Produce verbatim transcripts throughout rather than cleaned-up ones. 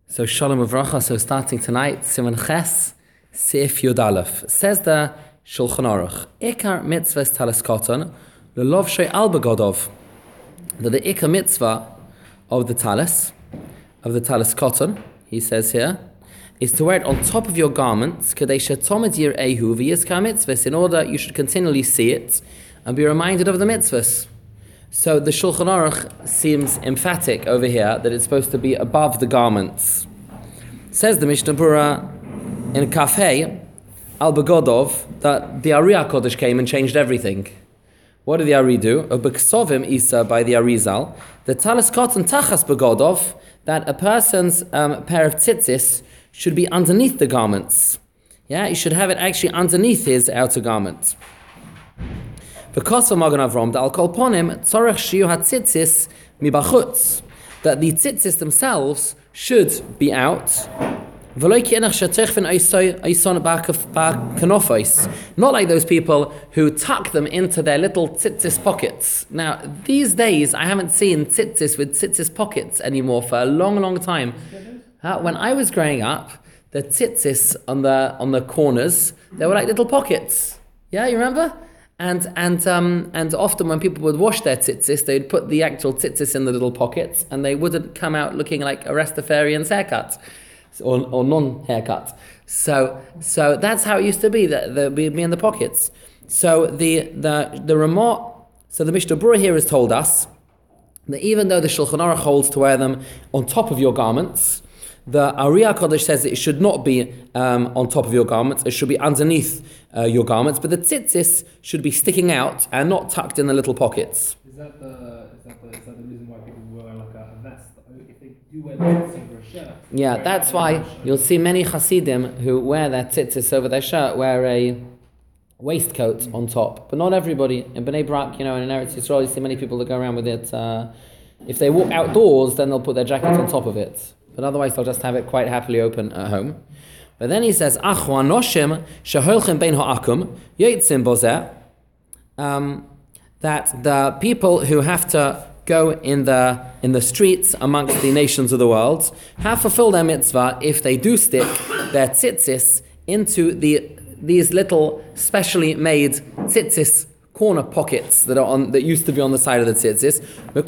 So Shalom Uvracha, so starting tonight, Siman Ches, Sif Yud Aleph. Says the Shulchan Aruch, Ikar mitzvahs talis koton, lelov shei al begodov. That the Ikar mitzvah of the talis, of the talis koton, he says here, is to wear it on top of your garments, kadei shetomid yir ehu v'yizkar mitzvahs, in order you should continually see it and be reminded of the mitzvahs. So the Shulchan Aruch seems emphatic over here that it's supposed to be above the garments. Says the Mishnah Berurah in Kafei Al Begodov that the Ari HaKodesh came and changed everything. What did the Ari do? Ubeksovim Isa by the Arizal, the talis koton tachas Begodov, that a person's um, pair of tzitzis should be underneath the garments. Yeah, he should have it actually underneath his outer garment. Because of Magen Avram, the Al Kol Ponim tzorech shiyu hatzitzis mibachutz, that the tzitzis themselves should be out. Not like those people who tuck them into their little tzitzis pockets. Now, these days, I haven't seen tzitzis with tzitzis pockets anymore for a long, long time. Uh, when I was growing up, the tzitzis on the on the corners, they were like little pockets. Yeah, you remember? And and um, and often when people would wash their tzitzis, they'd put the actual tzitzis in the little pockets, and they wouldn't come out looking like a Rastafarian's haircut, or, or non-haircut. So so that's how it used to be. That they'd be in the pockets. So the the the Ramah, so the Mishnah Berurah here has told us that even though the Shulchan Aruch holds to wear them on top of your garments, the Ari HaKodesh says that it should not be um, on top of your garments, it should be underneath uh, your garments, but the tzitzis should be sticking out and not tucked in the little pockets. Is that the, is that the, is that the reason why people wear like a, a vest? If they do wear tzitzis over a shirt? Yeah, that's why you'll see many Hasidim who wear their tzitzis over their shirt, wear a waistcoat mm-hmm. on top, but not everybody. In Bnei Brak, you know, and in Eretz Yisrael, you see many people that go around with it. Uh, if they walk outdoors, then they'll put their jacket on top of it. But otherwise, they'll just have it quite happily open at home. But then he says, "Achwa noshim sheholchem bein ha'akum yitzim bozeh," that the people who have to go in the in the streets amongst the nations of the world have fulfilled their mitzvah if they do stick their tzitzis into the these little specially made tzitzis corner pockets that are on that used to be on the side of the tzitzis.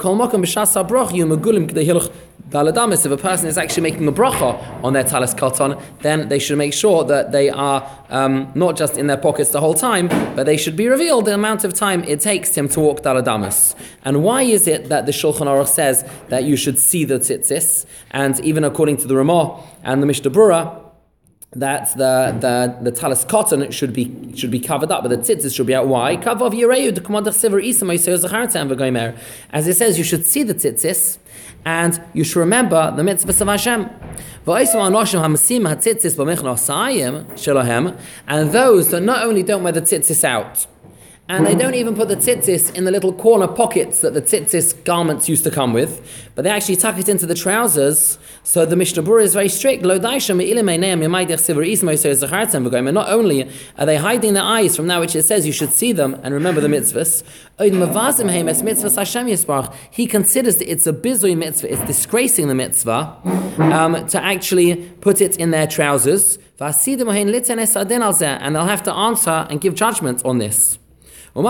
If a person is actually making a bracha on their talis koton, then they should make sure that they are um, not just in their pockets the whole time, but they should be revealed the amount of time it takes him to walk daladamas. And why is it that the Shulchan Aruch says that you should see the tzitzis? And even according to the Ramah and the Mishnah Berurah, that the the the talis koton should be should be covered up, but the tzitzis should be out. Why? As it says, you should see the tzitzis, and you should remember the mitzvahs of Hashem. And those that not only don't wear the tzitzis out, and they don't even put the tzitzis in the little corner pockets that the tzitzis garments used to come with, but they actually tuck it into the trousers. So the Mishnah Berurah is very strict. And not only are they hiding their eyes from that which it says you should see them and remember the mitzvahs, he considers that it's a bizui mitzvah, it's disgracing the mitzvah, um, to actually put it in their trousers. And they'll have to answer and give judgment on this. And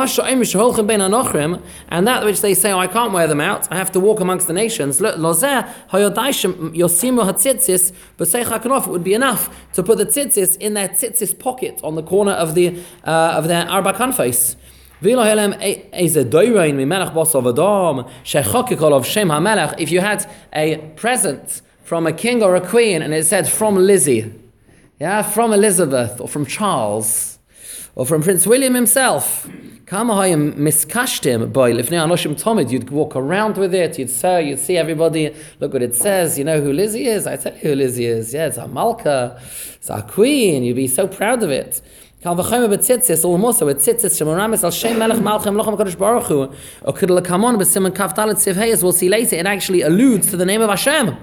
that which they say, oh, I can't wear them out, I have to walk amongst the nations, it would be enough to put the tzitzis in their tzitzis pocket on the corner of the uh, of their arba kanfos. If you had a present from a king or a queen and it said from Lizzie, yeah, from Elizabeth or from Charles or from Prince William himself, you'd walk around with it, you'd say, you'd see everybody, look what it says, you know who Lizzie is? I tell you who Lizzie is. Yeah, it's our Malka, it's our queen, you'd be so proud of it. We'll see later, it actually alludes to the name of Hashem.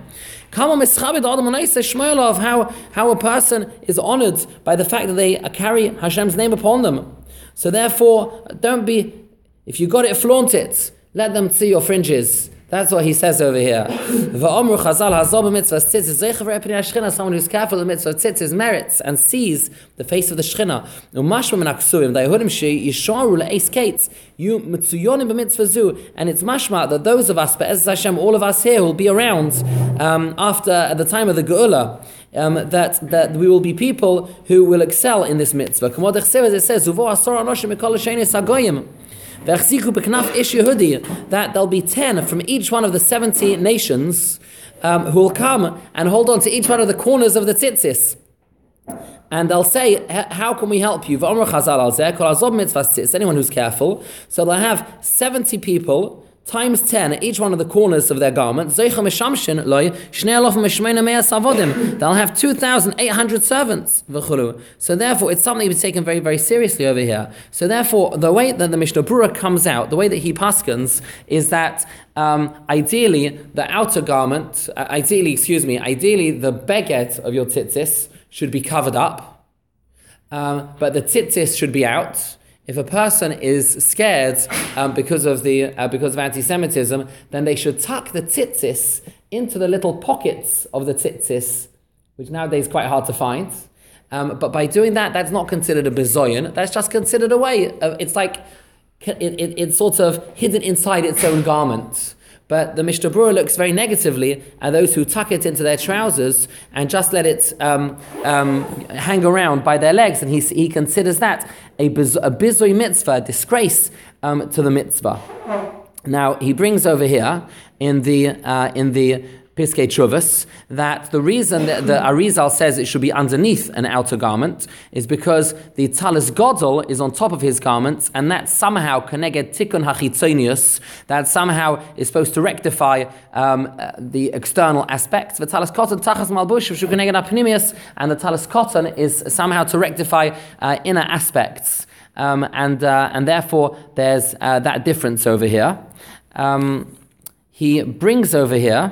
Of how, how a person is honored by the fact that they carry Hashem's name upon them. So therefore, don't be, if you got it, flaunt it. Let them see your fringes. That's what he says over here. V'omru Chazal hazol b'mitzvah tzitzis zeicha v'rei pnei Shechina. Someone who's careful of the mitzvah tzitzis merits and sees the face of the Shechina. Umashma min haksurim da'ihudim she yisharu le'eis kates you mitzuyonim b'mitzvah zu. And it's mashma that those of us, be'ez Hashem, all of us here, will be around um, after at the time of the Geula. Um, that that we will be people who will excel in this mitzvah. K'mod echsev, it says, Uvo asor anoshim mikol shenis hagoyim. That there'll be ten from each one of the seventy nations um, who will come and hold on to each one of the corners of the tzitzis. And they'll say, how can we help you? Anyone who's careful. So they'll have seventy people times ten at each one of the corners of their garment. They'll have two thousand eight hundred servants. So therefore, it's something to be taken very, very seriously over here. So therefore, the way that the Mishnah Berurah comes out, the way that he paskins, is that um, ideally, the outer garment, uh, ideally, excuse me, ideally, the beged of your tzitzis should be covered up, um, but the tzitzis should be out. If a person is scared um, because of the uh, because of anti-Semitism, then they should tuck the tzitzis into the little pockets of the tzitzis, which nowadays is quite hard to find. Um, but by doing that, that's not considered a bizoyon. That's just considered a way. Of, it's like it, it, it's sort of hidden inside its own garment. But the Mishnah Berurah looks very negatively at those who tuck it into their trousers and just let it um, um, hang around by their legs, and he he considers that a, biz, a bizoi mitzvah, a disgrace um, to the mitzvah. Now he brings over here in the uh, in the Piskei Teshuvos that the reason that the Arizal says it should be underneath an outer garment is because the talis gadol is on top of his garments, and that somehow keneged tikkun hachitzonius, that somehow is supposed to rectify um, uh, the external aspects. The talis koton tachas malbush v'shu keneged apnimius, and the talis koton is somehow to rectify uh, inner aspects, um, and uh, and therefore there's uh, that difference over here. Um, he brings over here.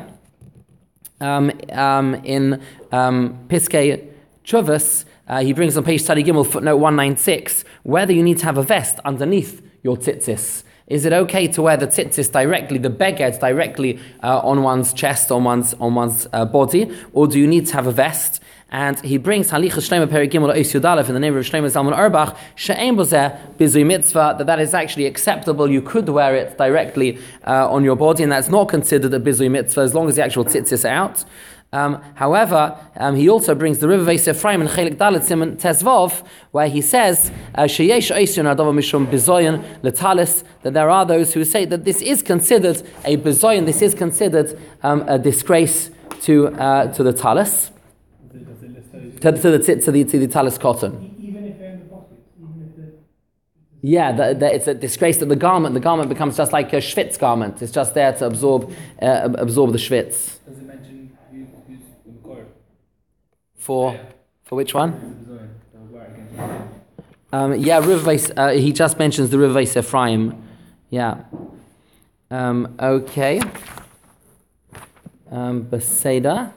Um, um, in um, Piskei Teshuvos, uh, he brings on page Tzadi Gimel, footnote one ninety-six, whether you need to have a vest underneath your tzitzis. Is it okay to wear the tzitzis directly, the beged directly uh, on one's chest, on one's on one's uh, body, or do you need to have a vest? And he brings Halichas Shleima Perek Gimel Ois Yud Aleph in the name of Shlomo Zalman Auerbach, She'ein Bozeh Bizui Mitzvah, that that is actually acceptable. You could wear it directly uh, on your body, and that's not considered a Bizui Mitzvah as long as the actual tzitzis are out. Um, however, um, he also brings the River Veis Ephraim in Chelik Dalet Siman Tezvov, where he says Sheyesh Oisun Adava Mishum Bizoyin Letalis, that there are those who say that this is considered a bizoyin, this is considered um, a disgrace to uh, to the talis. To, to the to the to the talis cotton. Even if they're in the pockets, even if they're... Yeah, the, the, it's a disgrace that the garment the garment becomes just like a schwitz garment. It's just there to absorb uh, absorb the schwitz. Does it mention who's who's the Makor? For Yeah. for which one? Um, Um, yeah, River Veis, uh, he just mentions the River Veis Ephraim. Yeah. Um, okay. Um, Beseda.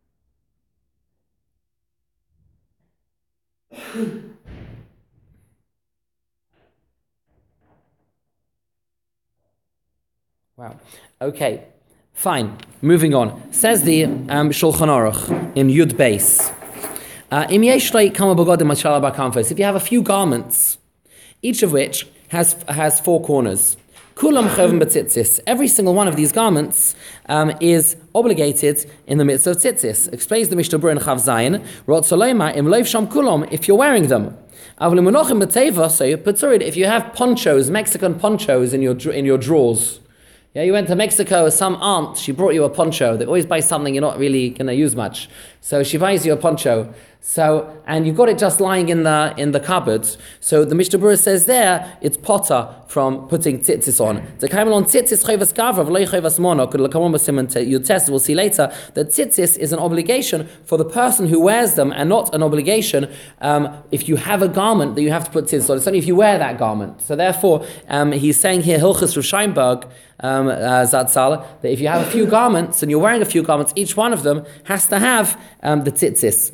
Wow. Okay. Fine. Moving on. Says the um, Shulchan Aruch in Yud Beis. Uh, If you have a few garments, each of which has has four corners, every single one of these garments um, is obligated in the midst of tzitzis. Explains the Mishnah Berurah in Chav Zayin, if you're wearing them. If you have ponchos, Mexican ponchos in your in your drawers. Yeah, you went to Mexico with some aunt, she brought you a poncho. They always buy something you're not really going to use much. So she buys you a poncho. So, and you've got it just lying in the in the cupboard. So the Mishnah Berurah says there, it's potter from putting tzitzis on. You test, we'll see later, that tzitzis is an obligation for the person who wears them and not an obligation um, if you have a garment that you have to put tzitzis on. It's only if you wear that garment. So therefore, um, he's saying here, Hilchas Rav Scheinberg, um, uh, Zatzal, that if you have a few garments and you're wearing a few garments, each one of them has to have um, the tzitzis.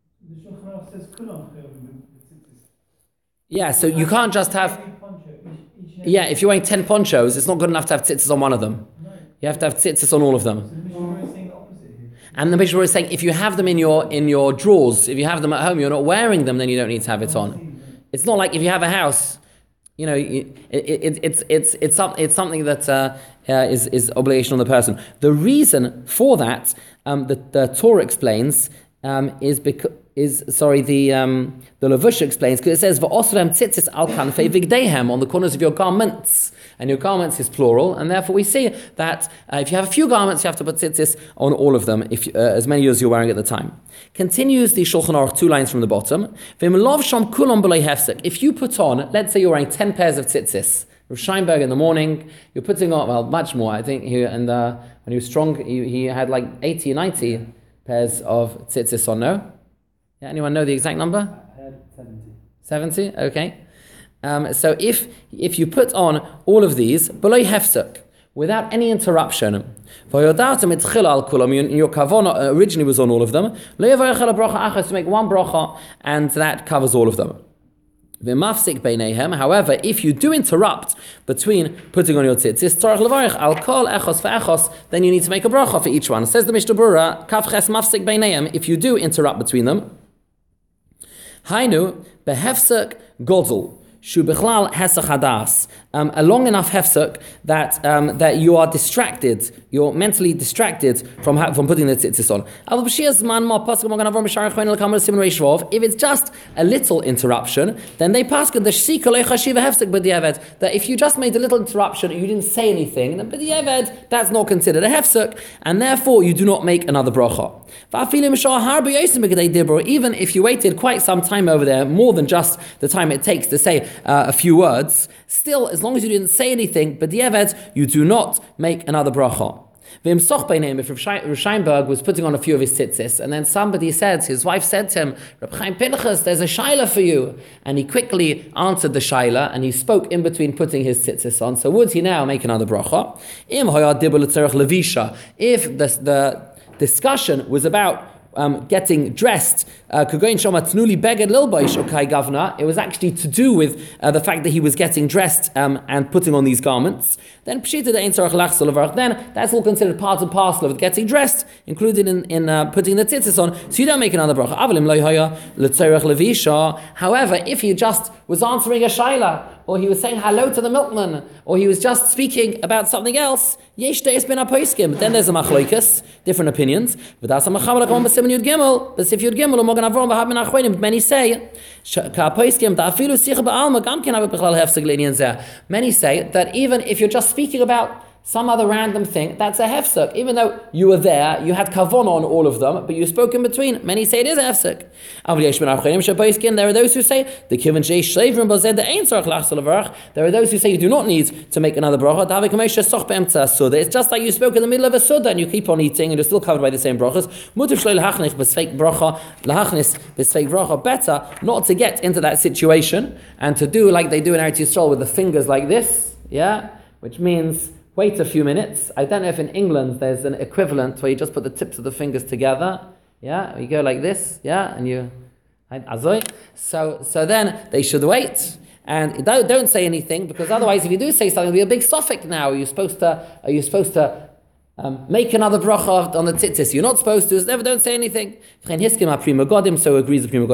Yeah, so you can't just have... Yeah, if you're wearing ten ponchos, it's not good enough to have tzitzis on one of them. You have to have tzitzis on all of them. So the Mishnah is saying the opposite here. And the Mishnah is saying if you have them in your in your drawers, if you have them at home, you're not wearing them, then you don't need to have it on. It's not like if you have a house, you know, it, it, it, it's it's it's some, it's something that uh, uh, is is obligation on the person. The reason for that, um, the, the Torah explains, um, is because. Is sorry the um, the Levush explains because it says v'osrem tzitzis al kanfei vigdehem on the corners of your garments, and your garments is plural, and therefore we see that uh, if you have a few garments, you have to put tzitzis on all of them, if uh, as many as you're wearing at the time. Continues the Shulchan Aruch two lines from the bottom. V'imlov sham kulam b'lei hefsek. If you put on, let's say you're wearing ten pairs of tzitzis. Rav Scheinberg in the morning, you're putting on well much more. I think he and uh, when he was strong, he, he had like eighty, ninety pairs of tzitzis on. No. Yeah, anyone know the exact number? I had seventy. seventy? Okay. Um, so if if you put on all of these, b'lo hefsek, without any interruption, v'yodartem etchila al kulam, your kavana originally was on all of them, lo yavarech ala bracha achas, to make one bracha, and that covers all of them. V'mafsik beinehem, however, if you do interrupt between putting on your tzitzis, tzarich levarich al kol echos ve'echos, then you need to make a bracha for each one. Says the Mishnah Berurah, kaf ches mafsik beinehem, if you do interrupt between them, Hainu behefsek godel shu bichlal hesach hadas, um, a long enough hefsek that um, that you are distracted, you're mentally distracted from ha- from putting the tzitzis on. If it's just a little interruption, then they pass the shika lechashiva hefsek b'diavad, that if you just made a little interruption and you didn't say anything, then b'diavad that's not considered a hefsek, and therefore you do not make another bracha. Even if you waited quite some time over there, more than just the time it takes to say uh, a few words, still, as long as you didn't say anything, but the evet, you do not make another bracha. If Rav Scheinberg was putting on a few of his tzitzis, and then somebody said, his wife said to him, Reb Chaim Pinchas, there's a shaila for you. And he quickly answered the shaila, and he spoke in between putting his tzitzis on. So would he now make another bracha? If the, the discussion was about um, getting dressed, uh, it was actually to do with uh, the fact that he was getting dressed um, and putting on these garments, then then that's all considered part and parcel of getting dressed, included in, in uh, putting the tzitzis on, so you don't make another bracha. However, if he just was answering a shaila, or he was saying hello to the milkman, or he was just speaking about something else, yesh deis ben ha-poskim. Then there's a machloikas, different opinions. But if Yud Gimel, many say, many say that even if you're just speaking about some other random thing, that's a hefsek. Even though you were there, you had kavon on all of them, but you spoke in between. Many say it is a hefsek. There are those who say the kivan sheish shleivrim bazed the ein tzarich lachzol levarach. There are those who say you do not need to make another bracha. It's just like you spoke in the middle of a suda and you keep on eating and you're still covered by the same brachas. Mutiv shlei lahachnich b'sfeik bracha lahachnis b'sfeik bracha. Better not to get into that situation and to do like they do in Eretz Yisrael with the fingers like this, yeah, which means wait a few minutes. I don't know if in England there's an equivalent where you just put the tips of the fingers together. Yeah, you go like this. Yeah, and you, so so then they should wait and don't don't say anything, because otherwise, if you do say something, it'll be a big suffix. Now, are you supposed to? Are you supposed to um, make another bracha on the tzitzis? You're not supposed to. Never don't say anything. So agrees the Prima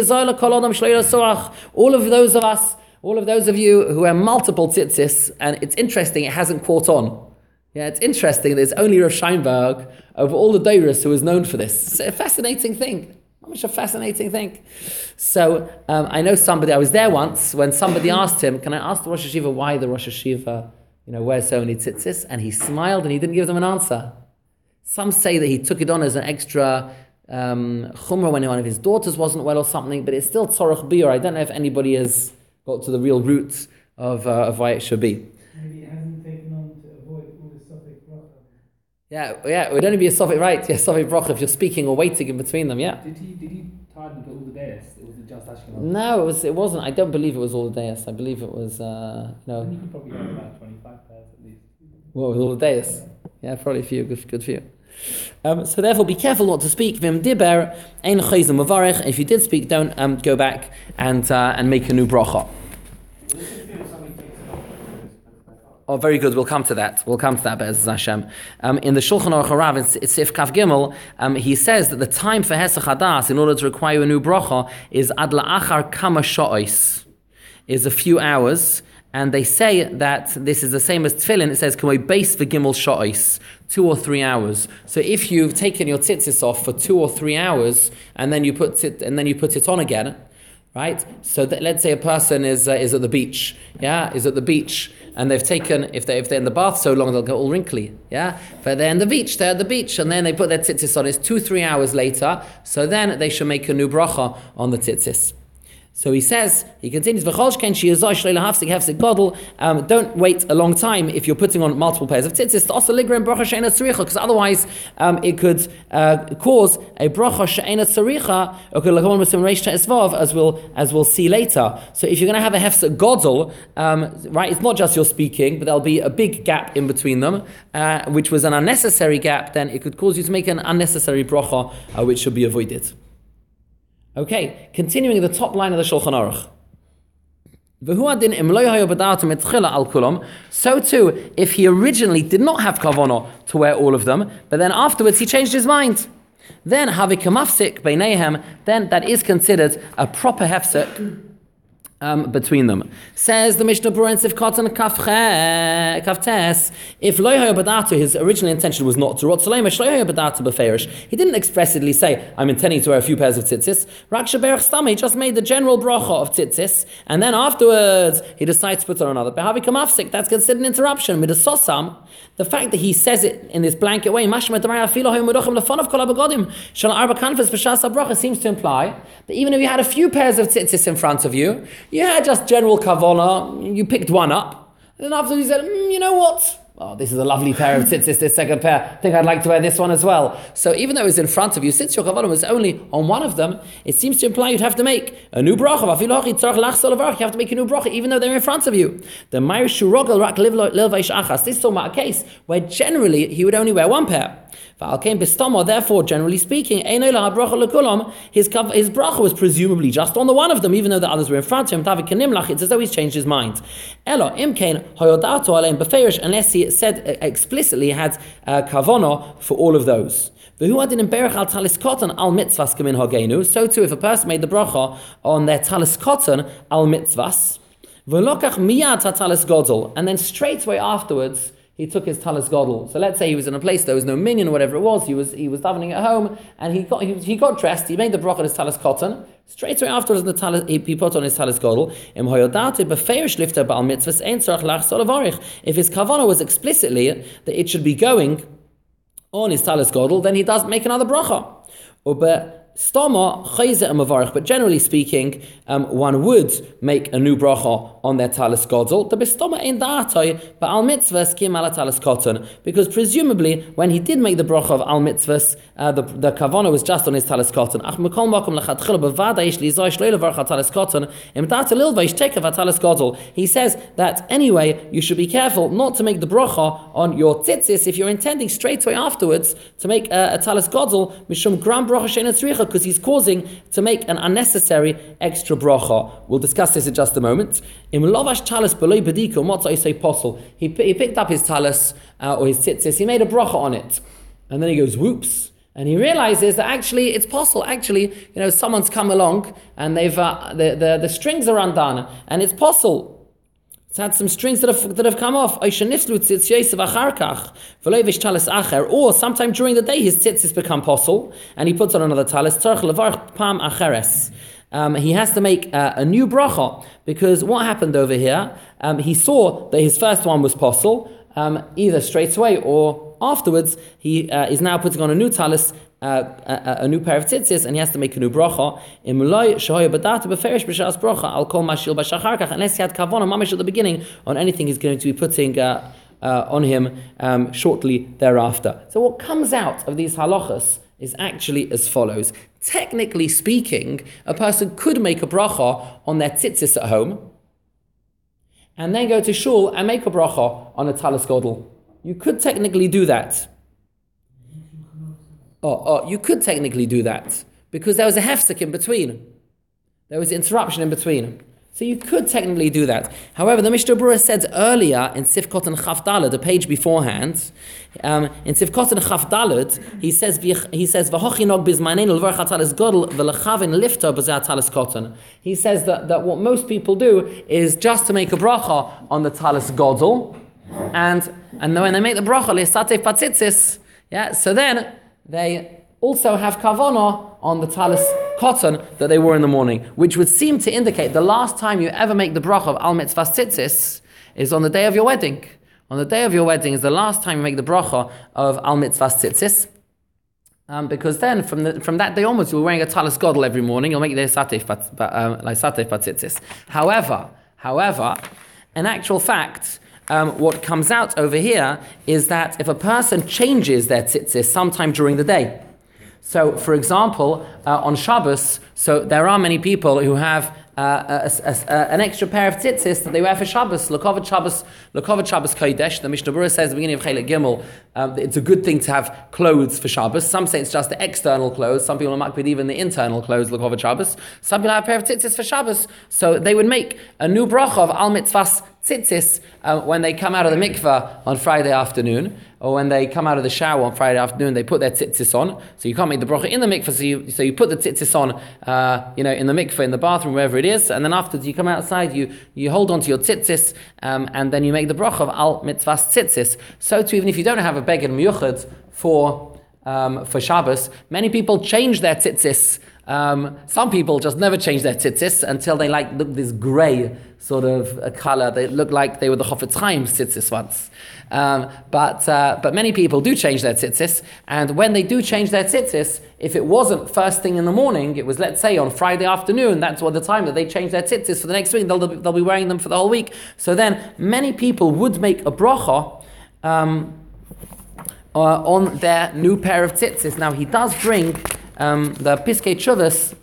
Godim. All of those of us. All of those of you who have multiple tzitzis, and it's interesting, it hasn't caught on. Yeah, it's interesting that it's only Rav Scheinberg over all the Deiros who is known for this. It's a fascinating thing. How much a fascinating thing. So um, I know somebody, I was there once when somebody asked him, can I ask the Rosh Hashiva why the Rosh Hashiva, you know, wears so many tzitzis? And he smiled and he didn't give them an answer. Some say that he took it on as an extra um, chumrah when one of his daughters wasn't well or something, but it's still tzorach biur. I don't know if anybody has got to the real roots of uh, of why it should be. Maybe it hasn't taken on to avoid all the suffix bracha. Yeah, yeah, it would only be a suffix, right? Yeah, suffix bracha if you're speaking or waiting in between them. Yeah. Did he did he tie them to all the days? It was just Ashkenaz. No, it was. It wasn't. I don't believe it was all the days. I believe it was. Uh, no. You could probably have about twenty-five pairs at least. What, with all the days? Yeah, probably a few. Good, good few. Um, so therefore, be careful not to speak. Vim diber ein chayzim mavarich. If you did speak, don't um, go back and uh, and make a new bracha. Oh, very good. We'll come to that. We'll come to that, Be'ez Hashem. Um, in the Shulchan Aruch Harav, it's, it's Sif Kaf Gimel, um, he says that the time for Hesach Hadas, in order to require a new bracha, is Ad La'achar Kama Sha'os, is a few hours. And they say that this is the same as Tefillin. It says, Kamoi Beis V'Gimel Sha'os, two or three hours. So if you've taken your tzitzis off for two or three hours, and then you put it, and then you put it on again, right? So that, let's say a person is uh, is at the beach, yeah, is at the beach, and they've taken, if they if they're in the bath so long, they'll get all wrinkly, yeah. But they're in the beach, they're at the beach, and then they put their tzitzis on. It's two three hours later, so then they should make a new bracha on the tzitzis. So he says, he continues, um, don't wait a long time if you're putting on multiple pairs of tzitzis, because otherwise um, it could uh, cause a bracha she'ena tzaricha, as we'll as we'll see later. So if you're going to have a hefsek godel, um, right, it's not just your speaking, but there'll be a big gap in between them, uh, which was an unnecessary gap, then it could cause you to make an unnecessary bracha, uh, which should be avoided. Okay, continuing the top line of the Shulchan Aruch. So too, if he originally did not have kavanah to wear all of them, but then afterwards he changed his mind, then havikamafsik beineihem, then that is considered a proper hefsek Um, between them. Says the Mishnah Berurah in Sif Katan Kaftes, if Loihoy Badatu, his original intention was not to rot Saleim, Shloihoy Badatu Beferish. He didn't expressly say, I'm intending to wear a few pairs of tzitzis. Raksha Berach Stama, he just made the general bracha of tzitzis, and then afterwards he decides to put on another. Behavi Kamafsik, that's considered an interruption. With a sosam, the fact that he says it in this blanket way, Mashma Damaya Filo Hoymudochim Lefon of Kolabagodim, Shal Arba Kanfas B'Shas Bracha, seems to imply that even if you had a few pairs of tzitzis in front of you, you had just general kavanah, you picked one up, and then after you said, mm, you know what? Oh, this is a lovely pair of tzitzis, this second pair. I think I'd like to wear this one as well. So even though it was in front of you, since your kavanah was only on one of them, it seems to imply you'd have to make a new bracha. You have to make a new bracha, even though they're in front of you. The Meir Shurogel Rak Lilvaish Achas. This is talking about a case where generally he would only wear one pair. Therefore, generally speaking, his, his bracha was presumably just on the one of them, even though the others were in front of him. It's as though he's changed his mind. Unless he said explicitly he had uh, kavanah for all of those. So too, if a person made the bracha on their talis koton al mitzvahs, and then straight away afterwards, he took his talis godel. So let's say he was in a place there was no minyan or whatever it was. He was he was davening at home, and he got he, he got dressed. He made the bracha on his talis cotton. Straight away afterwards, the talis, he, he put on his talis godel. If his kavanah was explicitly that it should be going on his talis godel, then he does make another bracha. Stoma chayze and mavarich, but generally speaking, um, one would make a new bracha on their talis godel. The bistoma ein da'atay, but al mitzvahs kim ala talis cotton, because presumably when he did make the bracha of al mitzvahs, uh, the the kavanah was just on his talis cotton. Ach mekol makom lechatchila bevada ish lizay shloy levarch talis cotton im da'atay lilva ish tekav talis godel. He says that anyway you should be careful not to make the bracha on your tzitzis if you're intending straight away afterwards to make a, a talis godel mishum gram bracha she'ena tzricha, because he's causing to make an unnecessary extra bracha. We'll discuss this in just a moment. Im lovash talis beloy bediko motzai say posel. He he picked up his talis uh, or his tzitzis. He made a bracha on it, and then he goes whoops, and he realizes that actually it's possible. Actually, you know, someone's come along and they've uh, the, the the strings are undone, and it's possible. It's had some strings that have that have come off. Or sometime during the day his tzitzis become posel, and he puts on another talis. Um, he has to make uh, a new bracha, because what happened over here? Um, he saw that his first one was posel, um, either straight away or afterwards. He uh, is now putting on a new talis. Uh, a, a new pair of tzitzis, and he has to make a new bracha. Unless he had kavanah mamish at the beginning on anything he's going to be putting uh, uh, on him um, shortly thereafter. So what comes out of these halachas is actually as follows. Technically speaking, a person could make a bracha on their tzitzis at home, and then go to shul and make a bracha on a talis godel. You could technically do that. Oh, oh, you could technically do that, because there was a hefsek in between. There was an interruption in between. So you could technically do that. However, the Mishnah Berurah said earlier in Sifkot and Chaf Daled, the page beforehand, um, in Sifkot and Chaf Daled, he says, he says, "V'hochinog bizmaneinu l'varach hatalis godel v'lechavin lifta b'zeh hatalis koton." He says that, that what most people do is just to make a bracha on the talis godel, and and then when they make the bracha le'satef patzitzis, yeah, so then they also have kavanah on the talis cotton that they wore in the morning, which would seem to indicate the last time you ever make the bracha of al mitzvah tzitzis is on the day of your wedding. On the day of your wedding is the last time you make the bracha of al mitzvah tzitzis, um, because then from the, from that day onwards you're wearing a talis godel every morning. You'll make the satef like satef tzitzis. However, however, in actual fact, um, what comes out over here is that if a person changes their tzitzis sometime during the day. So, for example, uh, on Shabbos, so there are many people who have uh, a, a, a, an extra pair of tzitzis that they wear for Shabbos. L'kovod Shabbos, L'kovod Shabbos Kodesh. The Mishnah Berurah says at the beginning of Chelik Gimel, um, it's a good thing to have clothes for Shabbos. Some say it's just the external clothes. Some people might put even the internal clothes, L'kovod Shabbos. Some people have a pair of tzitzis for Shabbos. So they would make a new bracha of al mitzvahs tzitzis uh, when they come out of the mikveh on Friday afternoon, or when they come out of the shower on Friday afternoon, they put their tzitzis on. So you can't make the bracha in the mikveh, so you, so you put the tzitzis on, uh, you know, in the mikveh, in the bathroom, wherever it is, and then after you come outside, you, you hold on to your tzitzis, um, and then you make the bracha of al mitzvahs tzitzis. So too, even if you don't have a beged miyuchad for um, for Shabbos, many people change their tzitzis. Um, some people just never change their tzitzis until they like look this grey sort of a color. They look like they were the Chofetz Chaim's tzitzis once. Um, but uh, but many people do change their tzitzis, and when they do change their tzitzis, if it wasn't first thing in the morning, it was, let's say, on Friday afternoon, that's what the time that they change their tzitzis for the next week, they'll, they'll be wearing them for the whole week. So then many people would make a bracha um, uh, on their new pair of tzitzis. Now he does bring, um, the Piskei Teshuvos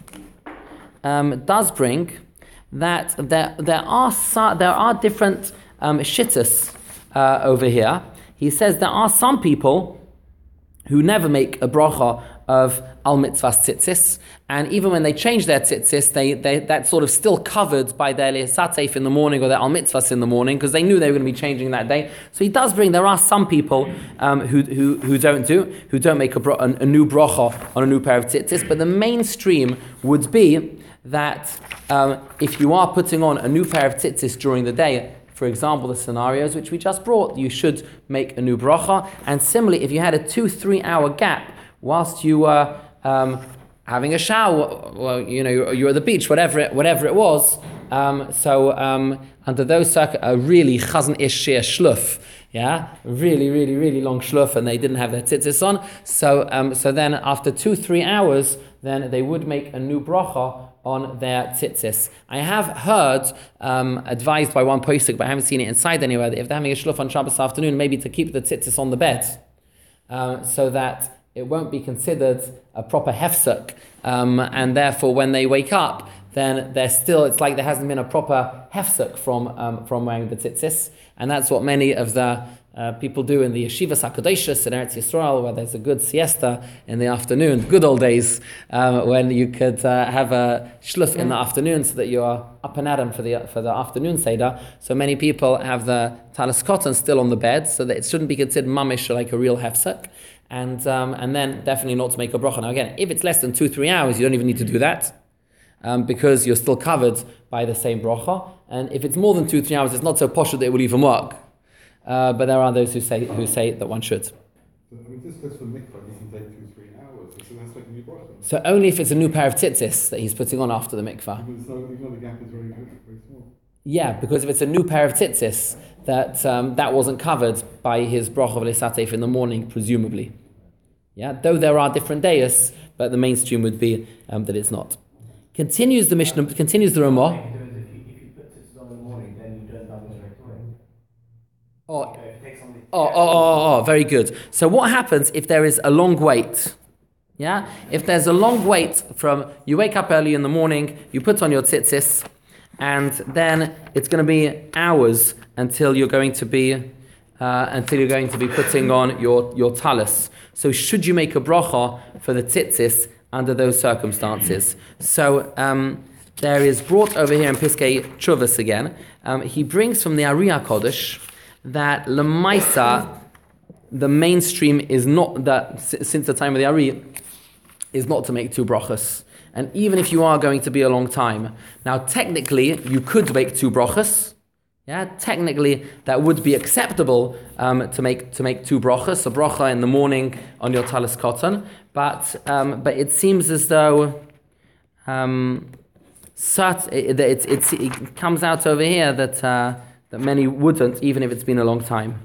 um, does bring that there there are there are different um, shittas uh, over here. He says there are some people who never make a bracha of al mitzvah tzitzis, and even when they change their tzitzis, they, they that's sort of still covered by their le'satef in the morning or their al mitzvahs in the morning, because they knew they were going to be changing that day. So he does bring there are some people um, who, who who don't do who don't make a, bro- a, a new bracha on a new pair of tzitzis, but the mainstream would be that um, if you are putting on a new pair of tzitzis during the day, for example, the scenarios which we just brought, you should make a new bracha. And similarly, if you had a two, three hour gap whilst you were um, having a shower, well, you know, you were at the beach, whatever it, whatever it was, um, so um, under those circumstances, a really chazan ish shir shluf, yeah, really, really, really long shluf, and they didn't have their tzitzis on. So, um, so then after two, three hours, then they would make a new bracha on their tzitzis. I have heard, um, advised by one posuk, but I haven't seen it inside anywhere, that if they're having a shluf on Shabbos afternoon, maybe to keep the tzitzis on the bed, um, so that it won't be considered a proper hefsek, um, and therefore when they wake up, then they're still, it's like there hasn't been a proper hefsek from um, from wearing the tzitzis, and that's what many of the Uh, people do in the yeshivas HaKadoshos in Eretz Yisrael, where there's a good siesta in the afternoon, good old days, um, when you could uh, have a shluf in the afternoon so that you are up and at 'em for the for the afternoon seder. So many people have the talis cotton still on the bed, so that it shouldn't be considered mamish like a real hefsek, and um, and then definitely not to make a bracha. Now again, if it's less than two three hours, you don't even need to do that, um, because you're still covered by the same bracha. And if it's more than two three hours, it's not so posh that it will even work. Uh, but there are those who say who say that one should. So, I mean, this goes for mikvah, it can take two, three hours. So that's like a new bracha. So only if it's a new pair of tzitzis that he's putting on after the mikvah. Because so, even though the gap is very, very small. Yeah, because if it's a new pair of tzitzis, that um, that wasn't covered by his bracha of l'satef in the morning, presumably. Yeah, though there are different days, but the mainstream would be um, that it's not. Continues the Mishnah, continues the Ramah. Oh, oh, oh, oh, oh, very good. So what happens if there is a long wait? Yeah? If there's a long wait from, you wake up early in the morning, you put on your tzitzis, and then it's going to be hours until you're going to be, uh, until you're going to be putting on your, your talis. So should you make a bracha for the tzitzis under those circumstances? So, um, there is brought over here in Piskei Chuvas again, um, he brings from the Ari HaKodesh that Lemaisa, the mainstream is not, that s- since the time of the Ari, is not to make two brachas. And even if you are going to be a long time, now technically you could make two brachas. Yeah, technically that would be acceptable um, to make to make two brachas, a bracha in the morning on your talis koton, but um, but it seems as though um, cert- it, it, it, it comes out over here that uh, that many wouldn't, even if it's been a long time.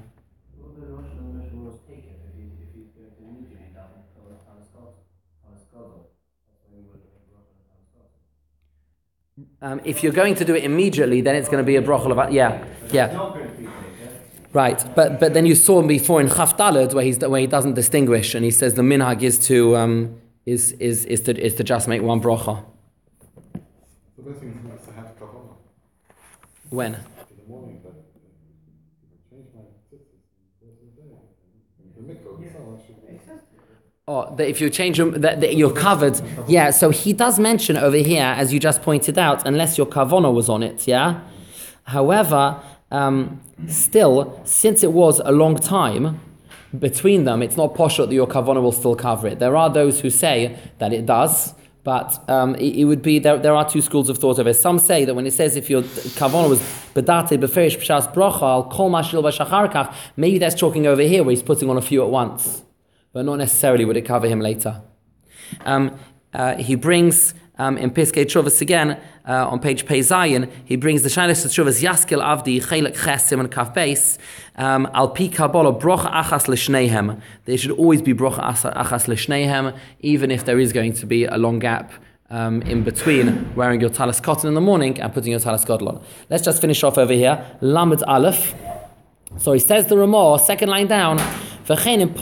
Um, if you're going to do it immediately, then it's going to be a bracha of yeah, yeah. Right, but but then you saw him before in Chaf Daled where he's where he doesn't distinguish, and he says the minhag is to um, is is is to is to just make one bracha. The best thing is to have kavanah When? in the morning, but uh, change my tzitzis in the day. The mikvah itself should be. Oh, that if you change them, that, that you're covered. Yeah, so he does mention over here, as you just pointed out, unless your kavana was on it. Yeah. However, um, still, since it was a long time between them, it's not poshut that your kavana will still cover it. There are those who say that it does, but um, it, it would be there. There are two schools of thought of it. Some say that when it says if your kavana was bedate beferish b'shas bracha al kol mashil b'shacharkach, maybe that's talking over here where he's putting on a few at once. But not necessarily would it cover him later. Um, uh, he brings um, in Piskei Chuvas again uh, on page Pei Zayin. He brings the Shailas Chuvas Yaskil Avdi Chelek Chesim and Kaf Beis um, Al Pi Kabbalah Brocha Achas L'Shneihem. There should always be Brocha Achas L'Shneihem, even if there is going to be a long gap um, in between wearing your talis cotton in the morning and putting your talis gadol on. Let's just finish off over here. Lamed Aleph. So he says the Ramah, second line down. If he had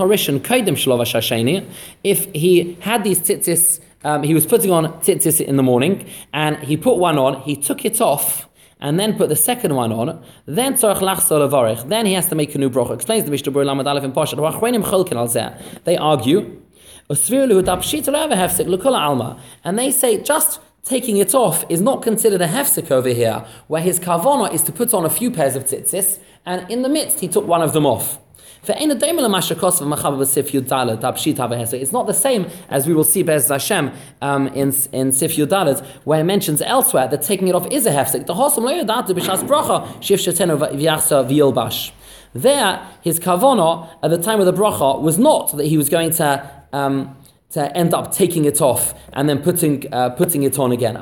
these tzitzis, um, he was putting on tzitzis in the morning, and he put one on, he took it off, and then put the second one on, then then he has to make a new bracha. Explains the Mishnah Berurah Lamed Aleph in Pashat. They argue, and they say just taking it off is not considered a hefsek over here, where his kavanah is to put on a few pairs of tzitzis, and in the midst he took one of them off. It's not the same as we will see Be'ez Hashem um, in in Sif Yudalet, where it mentions elsewhere that taking it off is a hefsek. There, his kavanah at the time of the bracha was not that he was going to um, to end up taking it off and then putting uh, putting it on again.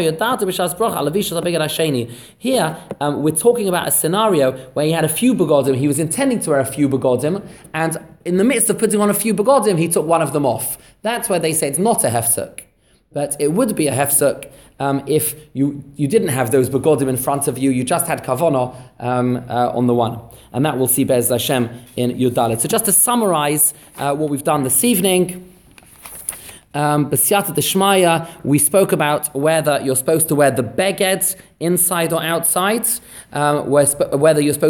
Here, um, we're talking about a scenario where he had a few begodim, he was intending to wear a few begodim, and in the midst of putting on a few begodim, he took one of them off. That's why they say it's not a hefsek. But it would be a hefsek um, if you, you didn't have those begodim in front of you, you just had kavanah um, uh, on the one. And that we'll see Be'ez Hashem in Yudalit. So just to summarize uh, what we've done this evening, Um, B'siyata Deshmaya, we spoke about whether you're supposed to wear the beged inside or outside, um, whether you're supposed